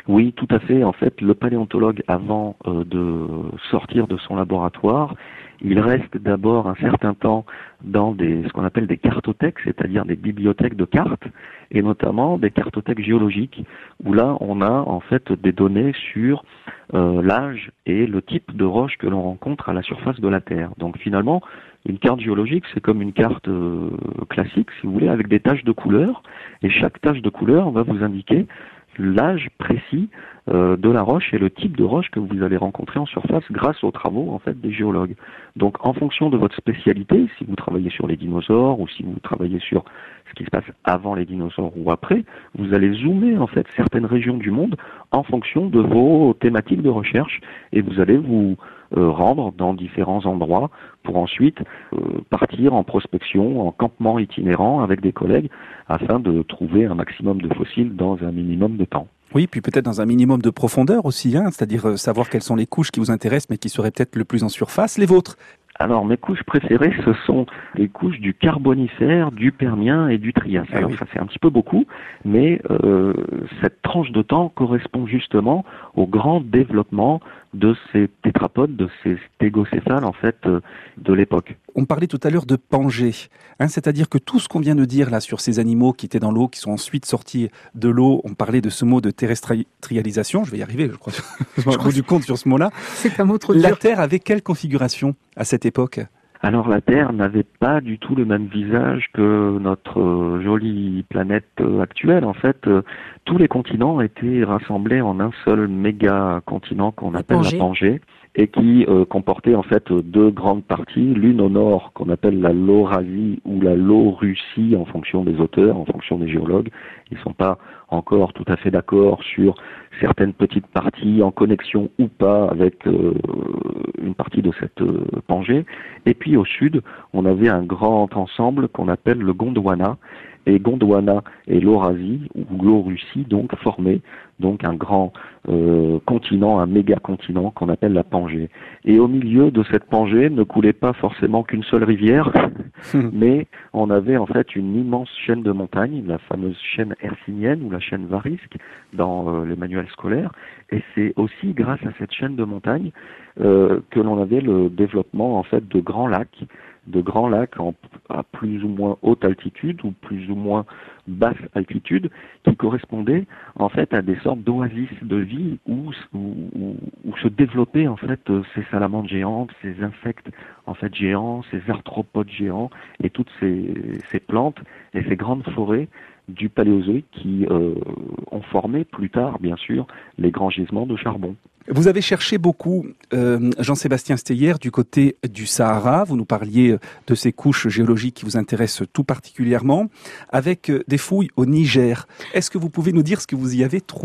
Oui, tout à fait. En fait, le paléontologue, avant de sortir de son laboratoire, il reste d'abord un certain temps dans ce qu'on appelle des cartothèques, c'est-à-dire des bibliothèques de cartes, et notamment des cartothèques géologiques, où là, on a en fait des données sur l'âge et le type de roche que l'on rencontre à la surface de la Terre. Donc finalement, une carte géologique, c'est comme une carte classique, si vous voulez, avec des taches de couleur, et chaque tache de couleur va vous indiquer l'âge précis de la roche et le type de roche que vous allez rencontrer en surface grâce aux travaux en fait des géologues. Donc en fonction de votre spécialité, si vous travaillez sur les dinosaures ou si vous travaillez sur ce qui se passe avant les dinosaures ou après, vous allez zoomer en fait certaines régions du monde en fonction de vos thématiques de recherche et vous allez vous rendre dans différents endroits pour ensuite partir en prospection, en campement itinérant avec des collègues afin de trouver un maximum de fossiles dans un minimum de temps. Oui, puis peut-être dans un minimum de profondeur aussi, hein, c'est-à-dire savoir quelles sont les couches qui vous intéressent mais qui seraient peut-être le plus en surface, les vôtres. Alors, mes couches préférées, ce sont les couches du Carbonifère, du Permien et du Trias. Alors, ça fait un petit peu beaucoup, mais cette tranche de temps correspond justement au grand développement de ces tétrapodes, de ces stégocéphales, en fait, de l'époque. On parlait tout à l'heure de Pangée, hein, c'est-à-dire que tout ce qu'on vient de dire là sur ces animaux qui étaient dans l'eau, qui sont ensuite sortis de l'eau, on parlait de ce mot de terrestrialisation, je vais y arriver, je crois, je me suis rendu compte sur ce mot-là. C'est un mot trop dur. La Terre avait quelle configuration à cette époque ? Alors la Terre n'avait pas du tout le même visage que notre jolie planète actuelle. En fait, tous les continents étaient rassemblés en un seul méga continent qu'on appelle la Pangée et qui comportait en fait deux grandes parties, l'une au nord qu'on appelle la Laurasie ou la Laurussie en fonction des auteurs, en fonction des géologues. Ils ne sont pas encore tout à fait d'accord sur certaines petites parties en connexion ou pas avec une partie de cette Pangée. Et puis au sud, on avait un grand ensemble qu'on appelle le Gondwana. Et Gondwana et Laurasie, ou Laurussie, donc, formaient donc un grand continent, un méga-continent qu'on appelle la Pangée. Et au milieu de cette Pangée ne coulait pas forcément qu'une seule rivière, mais on avait en fait une immense chaîne de montagnes, la fameuse chaîne hercynienne ou la chaîne Varisque dans les manuels scolaires. Et c'est aussi grâce à cette chaîne de montagnes que l'on avait le développement en fait de grands lacs à plus ou moins haute altitude ou plus ou moins basse altitude qui correspondaient en fait à des sortes d'oasis de vie où se développaient en fait ces salamandres géantes, ces insectes en fait géants, ces arthropodes géants et toutes ces plantes et ces grandes forêts du Paléozoïque qui ont formé plus tard bien sûr les grands gisements de charbon. Vous avez cherché beaucoup, Jean-Sébastien Steyer, du côté du Sahara. Vous nous parliez de ces couches géologiques qui vous intéressent tout particulièrement, avec des fouilles au Niger. Est-ce que vous pouvez nous dire ce que vous y avez trouvé ?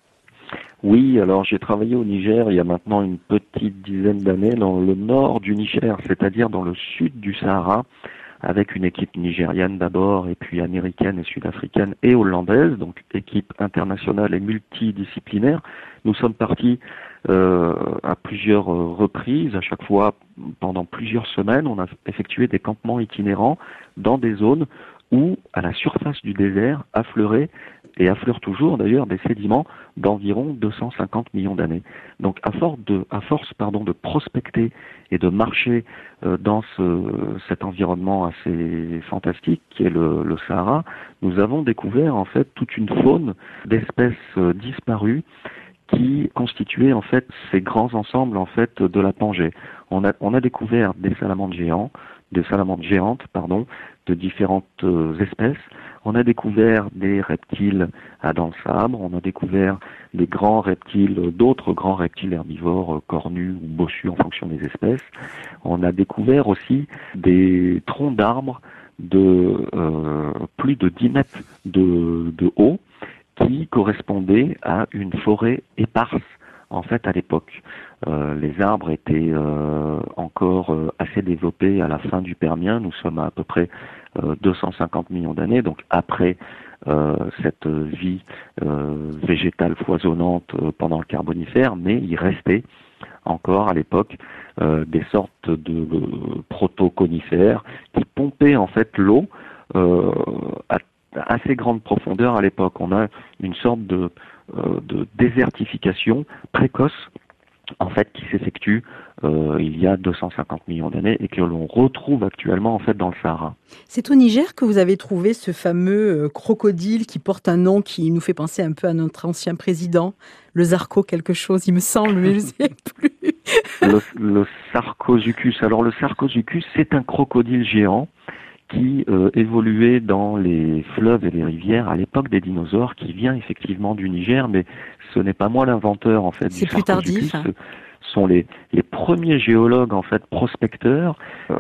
Oui, alors j'ai travaillé au Niger il y a maintenant une petite dizaine d'années dans le nord du Niger, c'est-à-dire dans le sud du Sahara, avec une équipe nigériane d'abord, et puis américaine et sud-africaine et hollandaise, donc équipe internationale et multidisciplinaire. Nous sommes partis à plusieurs reprises, à chaque fois pendant plusieurs semaines. On a effectué des campements itinérants dans des zones où, à la surface du désert, affleuraient et affleurent toujours d'ailleurs des sédiments d'environ 250 millions d'années. Donc à force de prospecter et de marcher dans cet environnement assez fantastique qui est le Sahara, nous avons découvert en fait toute une faune d'espèces disparues qui constituaient en fait ces grands ensembles en fait de la Pangée. On a découvert des salamandres géantes, de différentes espèces. On a découvert des reptiles à dents de sabre, on a découvert d'autres grands reptiles herbivores cornus ou bossus en fonction des espèces. On a découvert aussi des troncs d'arbres de plus de 10 mètres de haut qui correspondaient à une forêt éparse en fait à l'époque. Les arbres étaient encore assez développés à la fin du Permien. Nous sommes à peu près 250 millions d'années, donc après cette vie végétale foisonnante pendant le Carbonifère, mais il restait encore à l'époque des sortes de protoconifères qui pompaient en fait l'eau à assez grande profondeur à l'époque. On a une sorte de de désertification précoce, en fait, qui s'effectue il y a 250 millions d'années et que l'on retrouve actuellement en fait dans le Sahara. C'est au Niger que vous avez trouvé ce fameux crocodile qui porte un nom qui nous fait penser un peu à notre ancien président, le Zarco quelque chose, il me semble, mais je ne sais plus. Le Sarcosuchus. Alors le Sarcosuchus, c'est un crocodile géant qui évoluait dans les fleuves et les rivières à l'époque des dinosaures, qui vient effectivement du Niger, mais ce n'est pas moi l'inventeur en fait. C'est plus tardif. Ce sont les premiers géologues en fait prospecteurs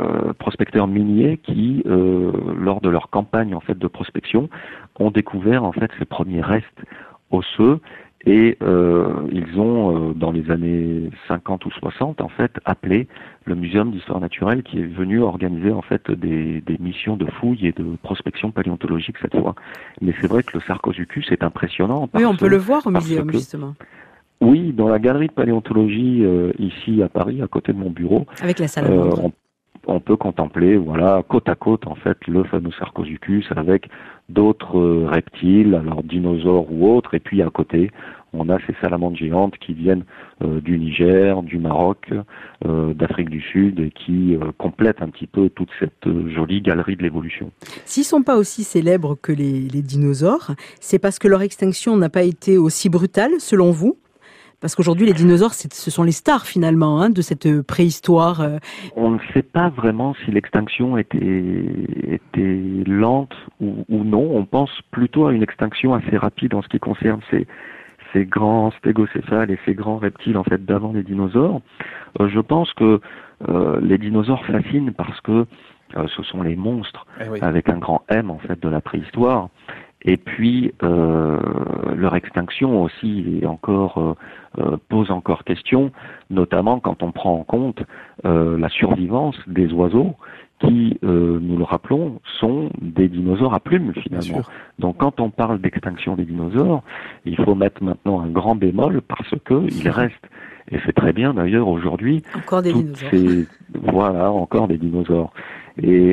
miniers qui, lors de leur campagne en fait de prospection, ont découvert en fait ces premiers restes osseux. Et ils ont, dans les années 50 ou 60, en fait, appelé le Muséum d'histoire naturelle, qui est venu organiser en fait des missions de fouilles et de prospection paléontologique cette fois. Mais c'est vrai que le Sarcosuchus est impressionnant. Oui, on peut le voir au muséum justement. Oui, dans la galerie de paléontologie ici à Paris, à côté de mon bureau. Avec la salamandre. On peut contempler, voilà, côte à côte, en fait, le fameux Sarcosuchus avec d'autres reptiles, alors dinosaures ou autres, et puis à côté, on a ces salamandres géantes qui viennent du Niger, du Maroc, d'Afrique du Sud, et qui complètent un petit peu toute cette jolie galerie de l'évolution. S'ils ne sont pas aussi célèbres que les dinosaures, c'est parce que leur extinction n'a pas été aussi brutale, selon vous ? Parce qu'aujourd'hui, les dinosaures, ce sont les stars finalement de cette préhistoire. On ne sait pas vraiment si l'extinction était lente ou non. On pense plutôt à une extinction assez rapide en ce qui concerne ces grands stégocéphales et ces grands reptiles en fait d'avant les dinosaures. Je pense que les dinosaures fascinent parce que ce sont les monstres avec un grand M en fait de la préhistoire. Et puis leur extinction aussi est encore pose encore question, notamment quand on prend en compte la survivance des oiseaux qui, nous le rappelons, sont des dinosaures à plumes finalement. Donc quand on parle d'extinction des dinosaures, il faut mettre maintenant un grand bémol parce que il reste, et c'est très bien d'ailleurs aujourd'hui, encore des dinosaures. Voilà, encore des dinosaures. Et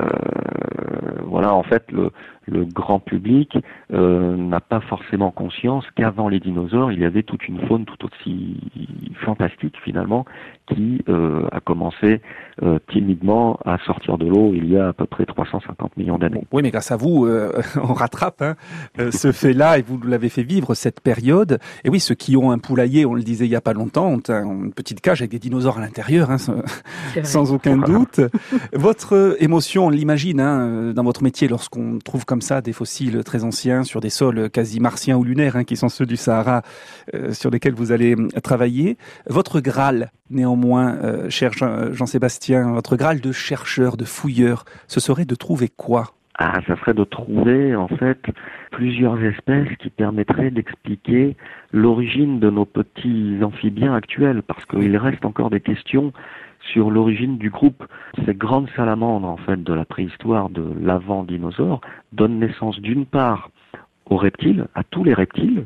voilà, en fait, le grand public n'a pas forcément conscience qu'avant les dinosaures, il y avait toute une faune tout aussi fantastique finalement qui a commencé timidement à sortir de l'eau il y a à peu près 350 millions d'années. Oui, mais grâce à vous, on rattrape ce fait-là et vous l'avez fait vivre cette période. Et oui, ceux qui ont un poulailler, on le disait il y a pas longtemps, ont une petite cage avec des dinosaures à l'intérieur, sans aucun doute. Votre émotion, on l'imagine dans votre métier lorsqu'on trouve comme ça des fossiles très anciens sur des sols quasi martiens ou lunaires, qui sont ceux du Sahara sur lesquels vous allez travailler. Votre Graal, néanmoins, cher Jean-Sébastien, votre Graal de chercheur, de fouilleur, ce serait de trouver quoi ? Ça serait de trouver en fait plusieurs espèces qui permettraient d'expliquer l'origine de nos petits amphibiens actuels, parce qu'il reste encore des questions sur l'origine du groupe. Ces grandes salamandres en fait de la préhistoire, de l'avant-dinosaure, donnent naissance d'une part aux reptiles, à tous les reptiles,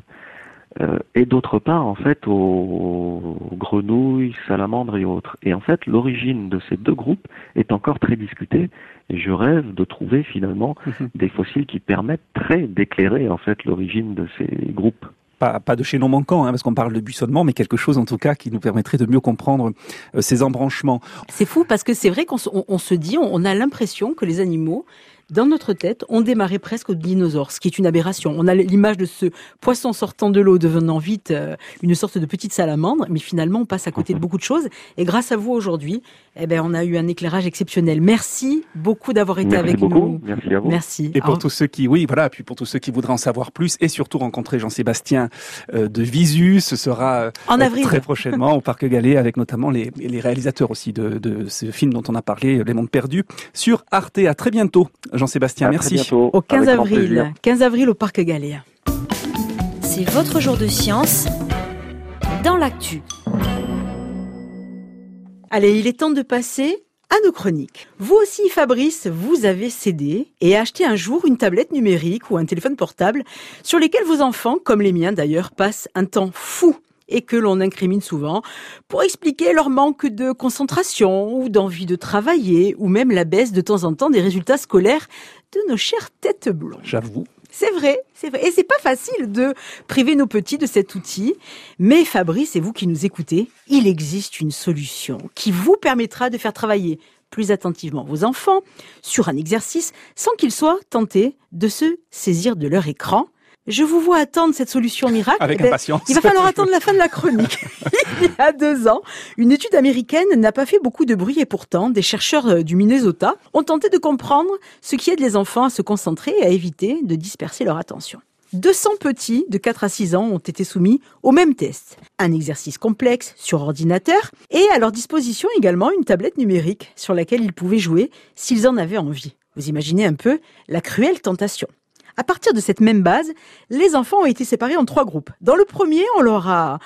et d'autre part en fait aux grenouilles, salamandres et autres. Et en fait l'origine de ces deux groupes est encore très discutée, et je rêve de trouver finalement des fossiles qui permettraient d'éclairer en fait l'origine de ces groupes. Pas de chaînon manquant, parce qu'on parle de buissonnement, mais quelque chose en tout cas qui nous permettrait de mieux comprendre ces embranchements. C'est fou parce que c'est vrai qu'on se dit, on a l'impression que les animaux, dans notre tête, ont démarré presque aux dinosaures, ce qui est une aberration. On a l'image de ce poisson sortant de l'eau, devenant vite une sorte de petite salamandre, mais finalement on passe à côté de beaucoup de choses. Et grâce à vous aujourd'hui, on a eu un éclairage exceptionnel. Merci beaucoup d'avoir été avec nous. Merci à vous. Merci. Et pour tous ceux qui, puis pour tous ceux qui voudraient en savoir plus et surtout rencontrer Jean-Sébastien de Visu, ce sera en avril très prochainement au Parc Gallet, avec notamment les réalisateurs aussi de ce film dont on a parlé, Les Mondes Perdus, sur Arte. À très bientôt. Jean-Sébastien, merci. Au 15 avril. 15 avril au Parc Gallet. C'est votre jour de science dans l'actu. Allez, il est temps de passer à nos chroniques. Vous aussi, Fabrice, vous avez cédé et acheté un jour une tablette numérique ou un téléphone portable sur lesquels vos enfants, comme les miens d'ailleurs, passent un temps fou et que l'on incrimine souvent pour expliquer leur manque de concentration ou d'envie de travailler ou même la baisse de temps en temps des résultats scolaires de nos chères têtes blondes. J'avoue. C'est vrai. Et c'est pas facile de priver nos petits de cet outil. Mais Fabrice et vous qui nous écoutez, il existe une solution qui vous permettra de faire travailler plus attentivement vos enfants sur un exercice sans qu'ils soient tentés de se saisir de leur écran. Je vous vois attendre cette solution miracle. Avec impatience. Il va falloir attendre la fin de la chronique. Il y a 2 ans, une étude américaine n'a pas fait beaucoup de bruit et pourtant, des chercheurs du Minnesota ont tenté de comprendre ce qui aide les enfants à se concentrer et à éviter de disperser leur attention. 200 petits de 4 à 6 ans ont été soumis au même test. Un exercice complexe sur ordinateur et à leur disposition également une tablette numérique sur laquelle ils pouvaient jouer s'ils en avaient envie. Vous imaginez un peu la cruelle tentation. À partir de cette même base, les enfants ont été séparés en 3 groupes. Dans le premier, on leur a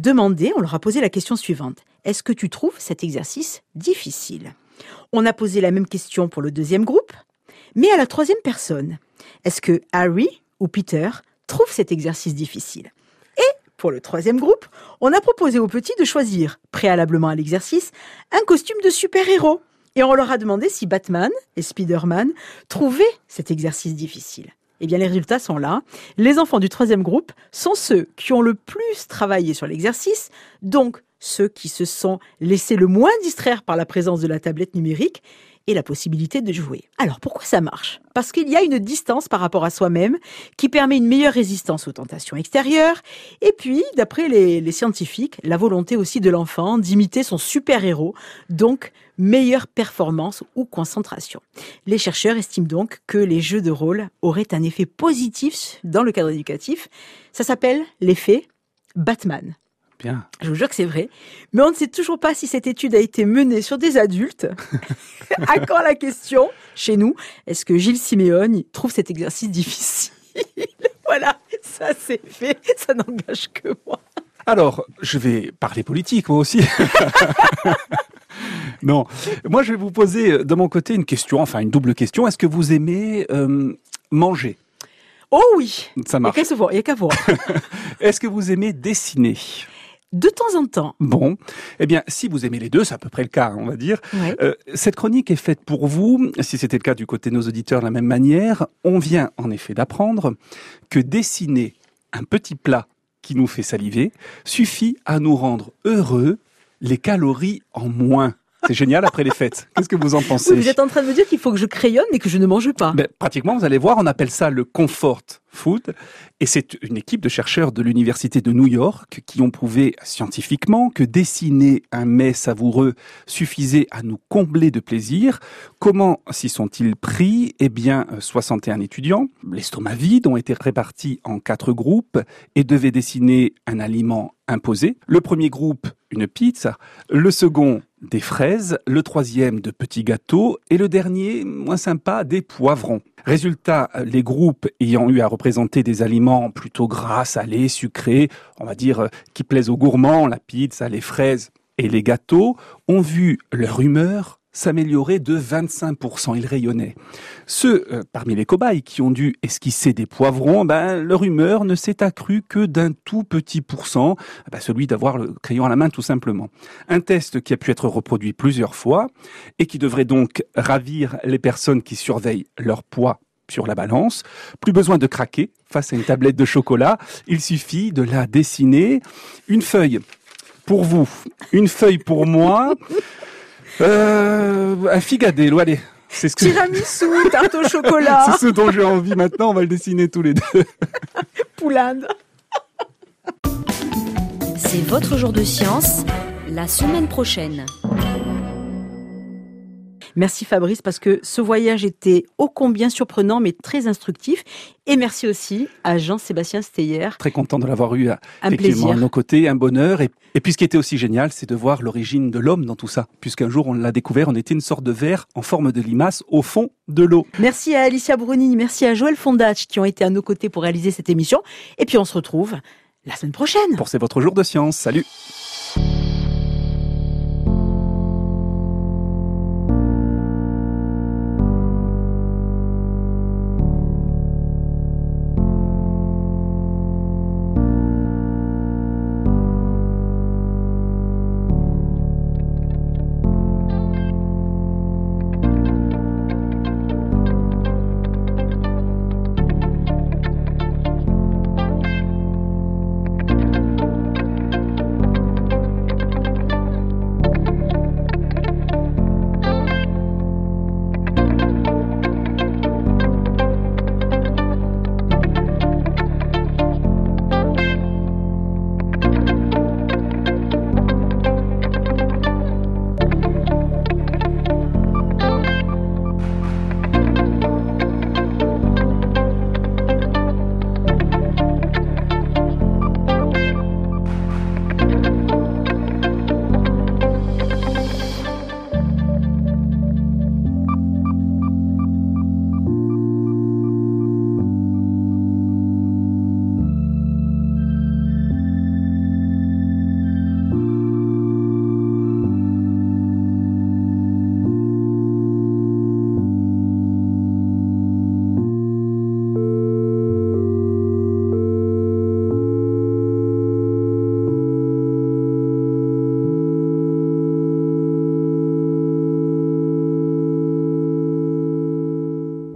posé la question suivante. Est-ce que tu trouves cet exercice difficile ? On a posé la même question pour le deuxième groupe, mais à la 3e personne. Est-ce que Harry ou Peter trouvent cet exercice difficile ? Et pour le 3e groupe, on a proposé aux petits de choisir, préalablement à l'exercice, un costume de super-héros. Et on leur a demandé si Batman et Spider-Man trouvaient cet exercice difficile. Eh bien, les résultats sont là. Les enfants du 3e groupe sont ceux qui ont le plus travaillé sur l'exercice, donc ceux qui se sont laissés le moins distraire par la présence de la tablette numérique et la possibilité de jouer. Alors, pourquoi ça marche ? Parce qu'il y a une distance par rapport à soi-même qui permet une meilleure résistance aux tentations extérieures. Et puis, d'après les scientifiques, la volonté aussi de l'enfant d'imiter son super-héros, donc meilleure performance ou concentration. Les chercheurs estiment donc que les jeux de rôle auraient un effet positif dans le cadre éducatif. Ça s'appelle l'effet Batman. Bien. Je vous jure que c'est vrai, mais on ne sait toujours pas si cette étude a été menée sur des adultes. À quand la question, chez nous, est-ce que Gilles Siméone trouve cet exercice difficile ? Voilà, ça c'est fait, ça n'engage que moi. Alors, je vais parler politique, moi aussi. Non, moi je vais vous poser de mon côté une question, enfin une double question. Est-ce que vous aimez manger ? Oh oui, ça marche. Il n'y a qu'à voir. Est-ce que vous aimez dessiner ? De temps en temps. Bon, eh bien, si vous aimez les deux, c'est à peu près le cas, on va dire. Ouais. Cette chronique est faite pour vous. Si c'était le cas du côté de nos auditeurs de la même manière, on vient en effet d'apprendre que dessiner un petit plat qui nous fait saliver suffit à nous rendre heureux, les calories en moins. C'est génial après les fêtes. Qu'est-ce que vous en pensez ? Oui, vous êtes en train de me dire qu'il faut que je crayonne et que je ne mange pas. Pratiquement, vous allez voir, on appelle ça le comfort food. Et c'est une équipe de chercheurs de l'université de New York qui ont prouvé scientifiquement que dessiner un mets savoureux suffisait à nous combler de plaisir. Comment s'y sont-ils pris ? Eh bien, 61 étudiants, l'estomac vide, ont été répartis en 4 groupes et devaient dessiner un aliment imposé. Le premier groupe, une pizza. Le second, des fraises. Le troisième, de petits gâteaux. Et le dernier, moins sympa, des poivrons. Résultat, les groupes ayant eu à représenter des aliments plutôt gras, salés, sucrés, on va dire qui plaisent aux gourmands, la pizza, les fraises et les gâteaux, ont vu leur humeur s'améliorer de 25%. Ils rayonnaient. Ceux parmi les cobayes qui ont dû esquisser des poivrons, leur humeur ne s'est accrue que d'un tout petit pourcent, celui d'avoir le crayon à la main tout simplement. Un test qui a pu être reproduit plusieurs fois et qui devrait donc ravir les personnes qui surveillent leur poids sur la balance. Plus besoin de craquer face à une tablette de chocolat, il suffit de la dessiner. Une feuille pour vous, une feuille pour moi. Un figadelle, allez. C'est ce que... Tiramisu, tarte au chocolat. C'est ce dont j'ai envie maintenant, on va le dessiner tous les deux. Poulade. C'est votre jour de science, la semaine prochaine. Merci Fabrice, parce que ce voyage était ô combien surprenant, mais très instructif. Et merci aussi à Jean-Sébastien Steyer. Très content de l'avoir eu un plaisir à nos côtés, un bonheur. Et puis ce qui était aussi génial, c'est de voir l'origine de l'homme dans tout ça. Puisqu'un jour, on l'a découvert, on était une sorte de ver en forme de limace au fond de l'eau. Merci à Alicia Bruni, merci à Joël Fondach qui ont été à nos côtés pour réaliser cette émission. Et puis on se retrouve la semaine prochaine. Pour C'est votre jour de science. Salut.